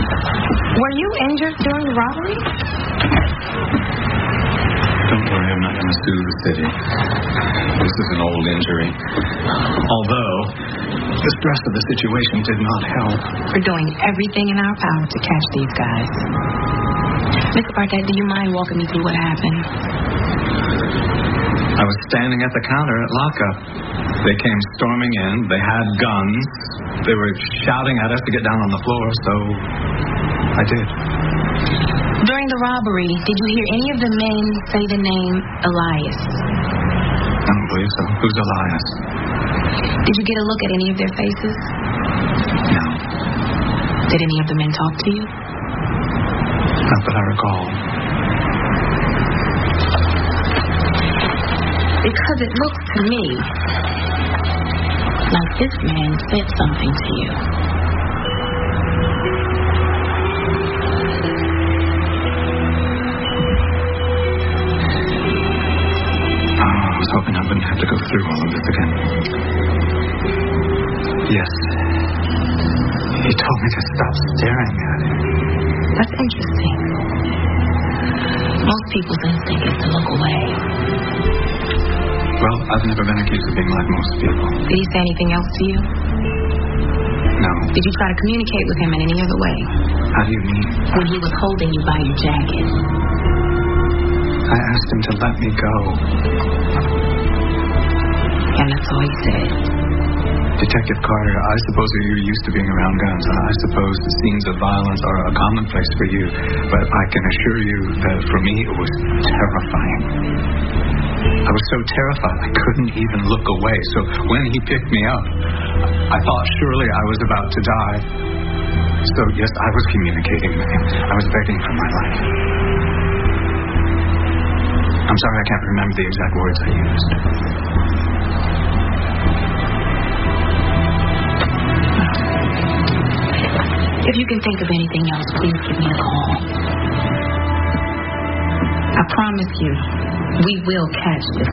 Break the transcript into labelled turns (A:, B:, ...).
A: Were you injured during the robbery?
B: Don't worry, I'm not going to sue the city. This is an old injury. Although, the stress of the situation did not help.
A: We're doing everything in our power to catch these guys. Mr. Bartett, do you mind walking me through what happened?
B: I was standing at the counter at lockup. They came storming in. They had guns. They were shouting at us to get down on the floor, so I did.
A: During the robbery, did you hear any of the men say the name Elias?
B: I don't believe so. Who's Elias?
A: Did you get a look at any of their faces?
B: No.
A: Did any of the men talk to you?
B: Not that I recall.
A: Because it looks to me like this man said something to you.
B: I was hoping I wouldn't have to go through all of this again. Yes. He told me to stop staring at him.
A: That's interesting. Most people's instinct is to look away.
B: Well, I've never been accused of being like most people.
A: Did he say anything else to you?
B: No.
A: Did you try to communicate with him in any other way?
B: How do you mean?
A: When he was holding you by your jacket.
B: I asked him to let me go.
A: And that's all he said.
B: Detective Carter, I suppose that you're used to being around guns. I suppose the scenes of violence are a commonplace for you. But I can assure you that for me it was terrifying. I was so terrified I couldn't even look away. So when he picked me up, I thought surely I was about to die. So yes, I was communicating with him. I was begging for my life. I'm sorry I can't remember the exact words I used.
A: If you can think of anything else, please give me a call. I promise you, we will catch this